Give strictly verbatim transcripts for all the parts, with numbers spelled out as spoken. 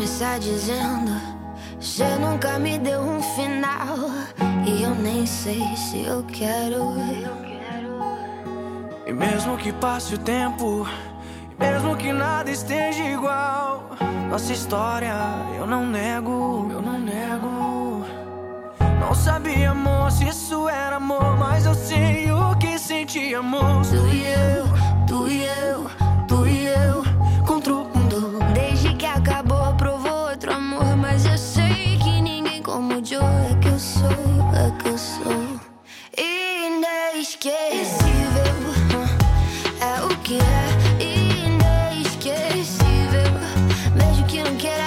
começar dizendo: cê nunca me deu um final, e eu nem sei se eu quero. E mesmo que passe o tempo, e mesmo que nada esteja igual, nossa história eu não nego, eu não nego. Não sabia, amor, se isso era amor, mas eu sei o que sentíamos. Tu e eu, tu e eu, tu e eu contra o mundo. Desde que acabou, provou outro amor, mas eu sei que ninguém como o Joe. É que eu sou, é que eu sou inesquecível. É o que é inesquecível, mesmo que não queira.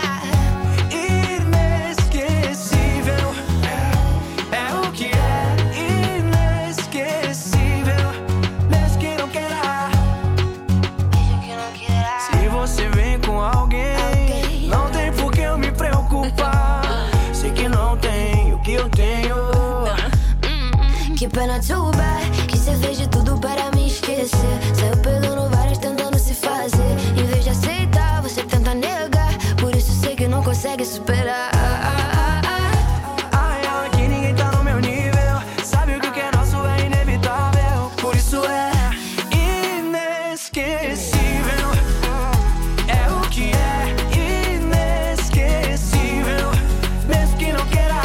Inesquecível. É o que é inesquecível, mesmo que não queira. Mesmo que não queira. Se você vem com alguém, Alguém. não tem por que eu me preocupar. Sei que não tem o que eu tenho. Que pena, too bad, que cê fez de tudo para me esquecer. Saiu perdendo várias, tentando se fazer. Em vez de aceitar, você tenta negar. Por isso sei que não consegue superar. Ai, ai, que ninguém tá no meu nível. Sabe o que que é nosso é inevitável. Por isso é inesquecível. É o que é inesquecível, mesmo que não queira.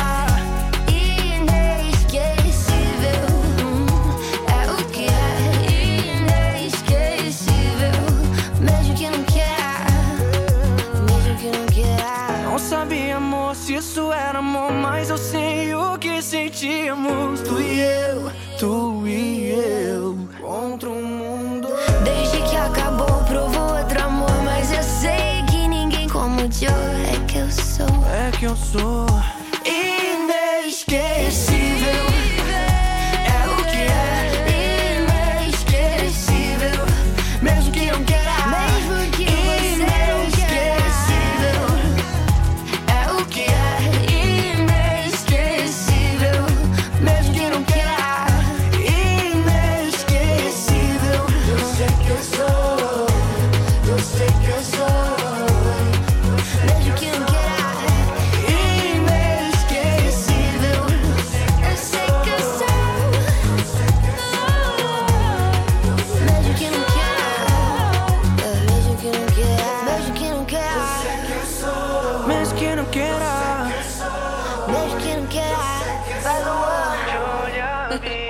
Inesquecível. É o que é inesquecível, mesmo que não queira. Mesmo que não queira. Não sabia, amor, se isso era amor, mas eu sei o que sentíamos. Tu e eu, tu e eu contra o mundo. Desde que acabou, provou outro amor, mas eu sei que ninguém como o Joe. É que eu sou É que eu sou inesquecível. É o que é inesquecível, mesmo que não queira. mesmo que você não queira. Inesquecível. É o que é inesquecível, mesmo que não queira. Inesquecível. Eu sei que eu sou, eu sei que eu sou. Mesmo que não queira. Inesquecível. Eu sei que eu sou. Mesmo que não queira. Mesmo que não queira. Mesmo que não queira. Mesmo que não queira. Mesmo que não queira. Vai, Luan. Olha,